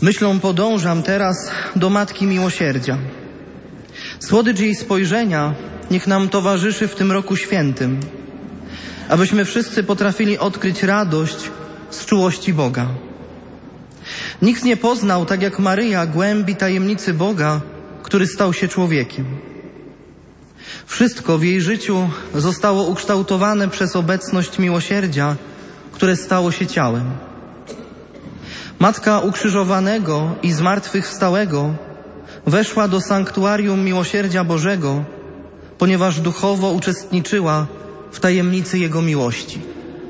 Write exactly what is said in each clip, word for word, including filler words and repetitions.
Myślą podążam teraz do Matki Miłosierdzia. Słodycz jej spojrzenia niech nam towarzyszy w tym roku świętym, abyśmy wszyscy potrafili odkryć radość z czułości Boga. Nikt nie poznał, tak jak Maryja, głębi tajemnicy Boga, który stał się człowiekiem. Wszystko w jej życiu zostało ukształtowane przez obecność miłosierdzia, które stało się ciałem. Matka ukrzyżowanego i zmartwychwstałego weszła do sanktuarium miłosierdzia Bożego, ponieważ duchowo uczestniczyła w tajemnicy Jego miłości.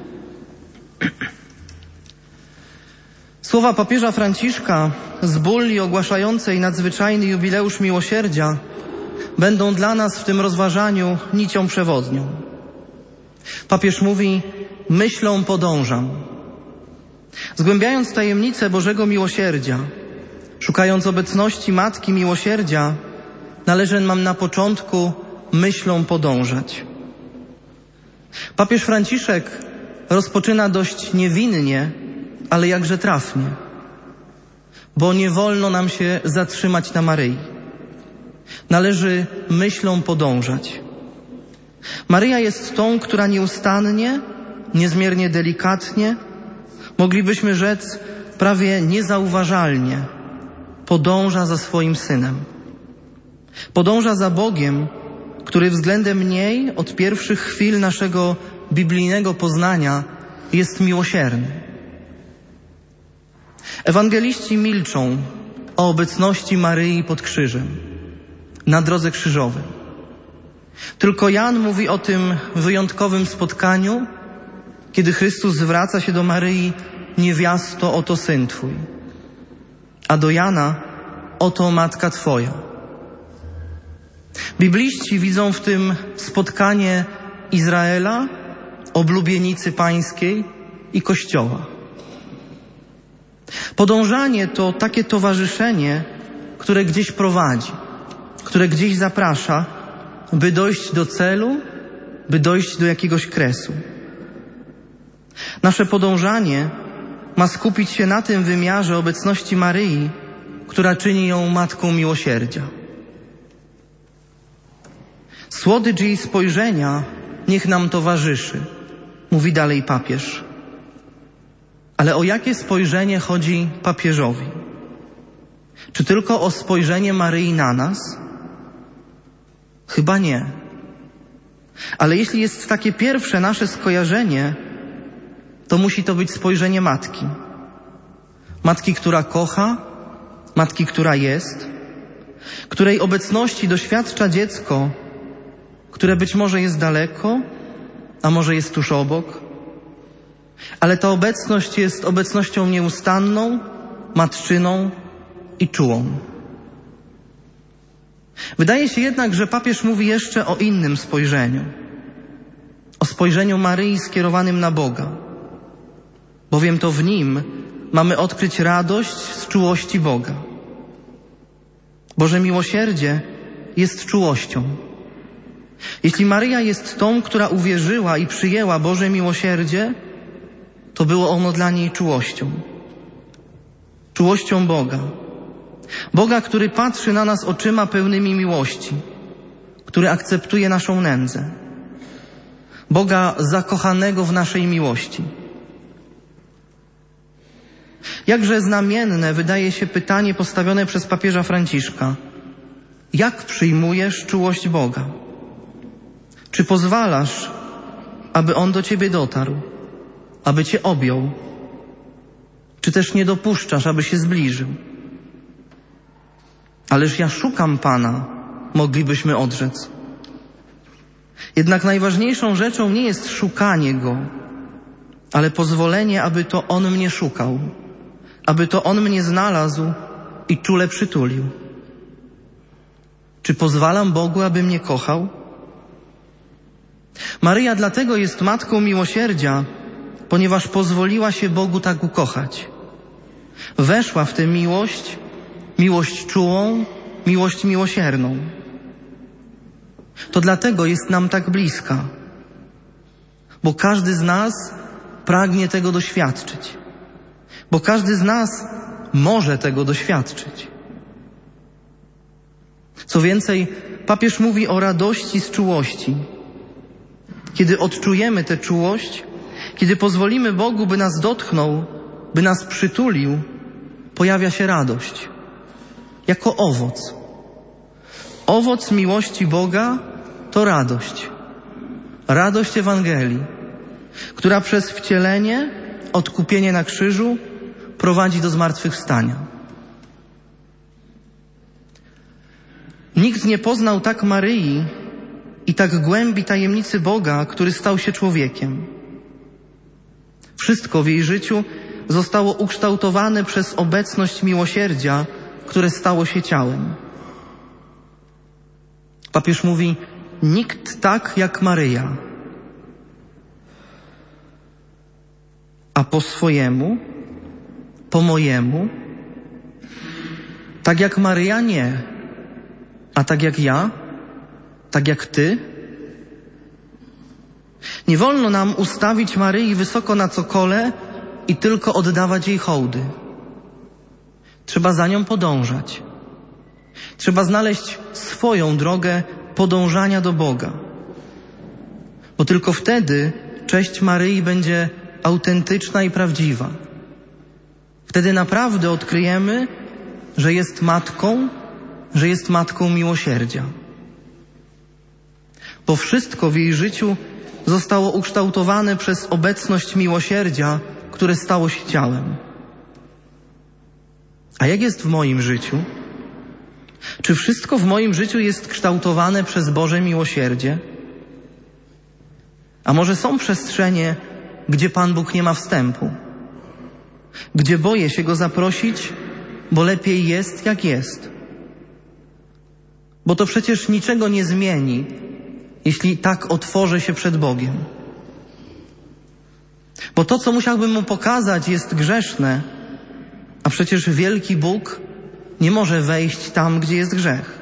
Słowa papieża Franciszka z bulli ogłaszającej nadzwyczajny jubileusz miłosierdzia będą dla nas w tym rozważaniu nicią przewodnią. Papież mówi: myślą podążam. Zgłębiając tajemnicę Bożego Miłosierdzia, szukając obecności Matki Miłosierdzia, należy nam na początku myślą podążać. Papież Franciszek rozpoczyna dość niewinnie, ale jakże trafnie, bo nie wolno nam się zatrzymać na Maryi. Należy myślą podążać. Maryja jest tą, która nieustannie, niezmiernie delikatnie, moglibyśmy rzec prawie niezauważalnie, podąża za swoim Synem. Podąża za Bogiem, który względem niej od pierwszych chwil naszego biblijnego poznania jest miłosierny. Ewangeliści milczą o obecności Maryi pod krzyżem, na drodze krzyżowej. Tylko Jan mówi o tym wyjątkowym spotkaniu, kiedy Chrystus zwraca się do Maryi: niewiasto, oto Syn Twój. A do Jana: oto Matka Twoja. Bibliści widzą w tym spotkanie Izraela, oblubienicy Pańskiej i Kościoła. Podążanie to takie towarzyszenie, które gdzieś prowadzi, które gdzieś zaprasza, by dojść do celu, by dojść do jakiegoś kresu. Nasze podążanie ma skupić się na tym wymiarze obecności Maryi, która czyni ją Matką Miłosierdzia. Słodycz jej spojrzenia niech nam towarzyszy, mówi dalej papież. Ale o jakie spojrzenie chodzi papieżowi? Czy tylko o spojrzenie Maryi na nas? Chyba nie. Ale jeśli jest takie pierwsze nasze skojarzenie, to musi to być spojrzenie matki. Matki, która kocha, matki, która jest, której obecności doświadcza dziecko, które być może jest daleko, a może jest tuż obok, ale ta obecność jest obecnością nieustanną, matczyną i czułą. Wydaje się jednak, że papież mówi jeszcze o innym spojrzeniu. O spojrzeniu Maryi skierowanym na Boga. Bowiem to w Nim mamy odkryć radość z czułości Boga. Boże miłosierdzie jest czułością. Jeśli Maryja jest tą, która uwierzyła i przyjęła Boże miłosierdzie, to było ono dla niej czułością. Czułością Boga. Boga, który patrzy na nas oczyma pełnymi miłości, który akceptuje naszą nędzę. Boga zakochanego w naszej miłości. Jakże znamienne wydaje się pytanie postawione przez papieża Franciszka. Jak przyjmujesz czułość Boga? Czy pozwalasz, aby On do ciebie dotarł, aby cię objął? Czy też nie dopuszczasz, aby się zbliżył? Ależ ja szukam Pana, moglibyśmy odrzec. Jednak najważniejszą rzeczą nie jest szukanie Go, ale pozwolenie, aby to On mnie szukał, aby to On mnie znalazł i czule przytulił. Czy pozwalam Bogu, aby mnie kochał? Maryja dlatego jest Matką Miłosierdzia, ponieważ pozwoliła się Bogu tak ukochać. Weszła w tę miłość, miłość czułą, miłość miłosierną. To dlatego jest nam tak bliska, bo każdy z nas pragnie tego doświadczyć, bo każdy z nas może tego doświadczyć. Co więcej, papież mówi o radości z czułości. Kiedy odczujemy tę czułość, kiedy pozwolimy Bogu, by nas dotknął, by nas przytulił, pojawia się radość. Jako owoc. Owoc miłości Boga to radość. Radość Ewangelii, która przez wcielenie, odkupienie na krzyżu prowadzi do zmartwychwstania. Nikt nie poznał tak Maryi i tak głębi tajemnicy Boga, który stał się człowiekiem. Wszystko w jej życiu zostało ukształtowane przez obecność miłosierdzia, które stało się ciałem. Papież mówi, nikt tak jak Maryja. A po swojemu, po mojemu, tak jak Maryja nie, a tak jak ja, tak jak ty. Nie wolno nam ustawić Maryi wysoko na cokole i tylko oddawać jej hołdy. Trzeba za nią podążać. Trzeba znaleźć swoją drogę podążania do Boga. Bo tylko wtedy cześć Maryi będzie autentyczna i prawdziwa. Wtedy naprawdę odkryjemy, że jest matką, że jest matką miłosierdzia. Bo wszystko w jej życiu zostało ukształtowane przez obecność miłosierdzia, które stało się ciałem. A jak jest w moim życiu? Czy wszystko w moim życiu jest kształtowane przez Boże miłosierdzie? A może są przestrzenie, gdzie Pan Bóg nie ma wstępu? Gdzie boję się Go zaprosić, bo lepiej jest jak jest? Bo to przecież niczego nie zmieni, jeśli tak otworzę się przed Bogiem. Bo to, co musiałbym Mu pokazać, jest grzeszne, a przecież wielki Bóg nie może wejść tam, gdzie jest grzech.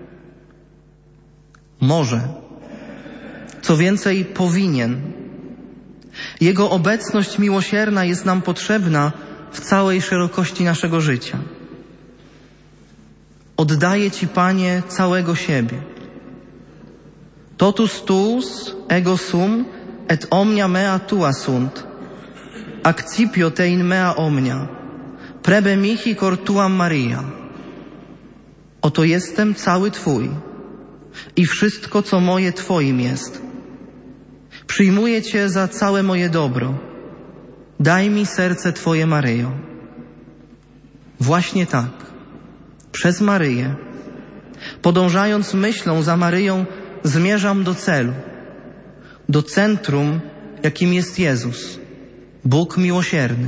Może. Co więcej, powinien. Jego obecność miłosierna jest nam potrzebna w całej szerokości naszego życia. Oddaję Ci, Panie, całego siebie. Totus tuus ego sum et omnia mea tua sunt. Accipio tein mea omnia. Prebe mihi cor tuam Maria. Oto jestem cały Twój i wszystko, co moje, Twoim jest. Przyjmuję Cię za całe moje dobro. Daj mi serce Twoje, Maryjo. Właśnie tak, przez Maryję, podążając myślą za Maryją, zmierzam do celu, do centrum, jakim jest Jezus, Bóg miłosierny.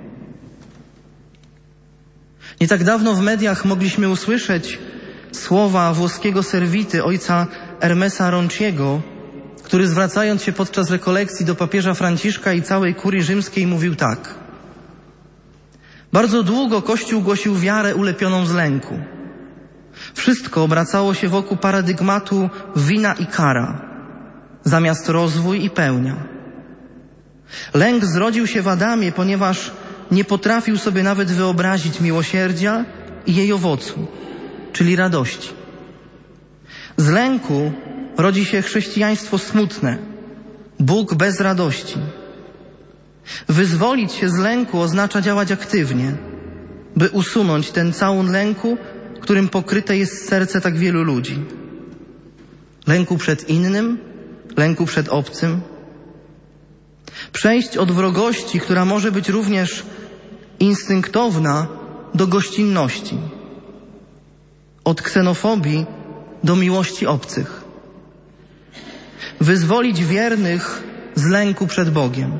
Nie tak dawno w mediach mogliśmy usłyszeć słowa włoskiego serwity ojca Hermesa Ronciego, który zwracając się podczas rekolekcji do papieża Franciszka i całej kurii rzymskiej mówił tak. Bardzo długo Kościół głosił wiarę ulepioną z lęku. Wszystko obracało się wokół paradygmatu wina i kara, zamiast rozwój i pełnia. Lęk zrodził się w Adamie, ponieważ nie potrafił sobie nawet wyobrazić miłosierdzia i jej owocu, czyli radości. Z lęku rodzi się chrześcijaństwo smutne, Bóg bez radości. Wyzwolić się z lęku oznacza działać aktywnie, by usunąć ten całun lęku, którym pokryte jest serce tak wielu ludzi. Lęku przed innym, lęku przed obcym. Przejść od wrogości, która może być również instynktowna, do gościnności. Od ksenofobii do miłości obcych. Wyzwolić wiernych z lęku przed Bogiem.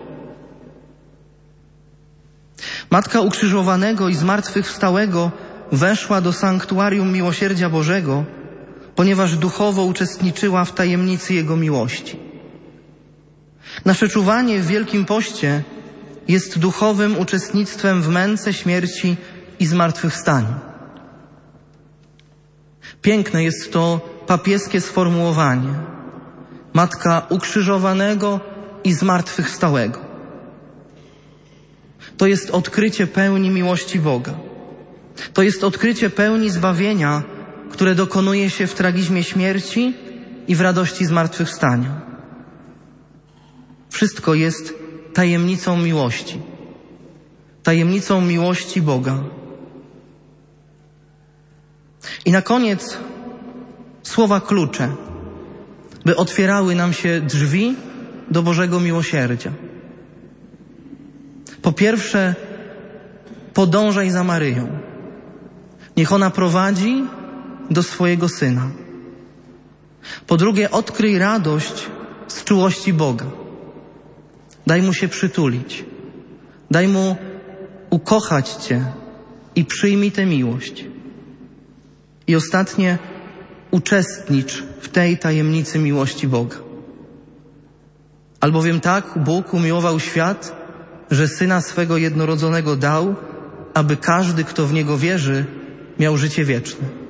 Matka ukrzyżowanego i zmartwychwstałego weszła do sanktuarium miłosierdzia Bożego, ponieważ duchowo uczestniczyła w tajemnicy Jego miłości. Nasze czuwanie w Wielkim Poście jest duchowym uczestnictwem w męce, śmierci i zmartwychwstaniu. Piękne jest to papieskie sformułowanie. Matka ukrzyżowanego i zmartwychwstałego. To jest odkrycie pełni miłości Boga. To jest odkrycie pełni zbawienia, które dokonuje się w tragizmie śmierci i w radości zmartwychwstania. Wszystko jest tajemnicą miłości. Tajemnicą miłości Boga. I na koniec słowa klucze, by otwierały nam się drzwi do Bożego miłosierdzia. Po pierwsze, podążaj za Maryją. Niech ona prowadzi do swojego Syna. Po drugie, odkryj radość z czułości Boga. Daj Mu się przytulić. Daj Mu ukochać Cię i przyjmij tę miłość. I ostatnie, uczestnicz w tej tajemnicy miłości Boga. Albowiem tak Bóg umiłował świat, że Syna swego jednorodzonego dał, aby każdy, kto w Niego wierzy, miał życie wieczne.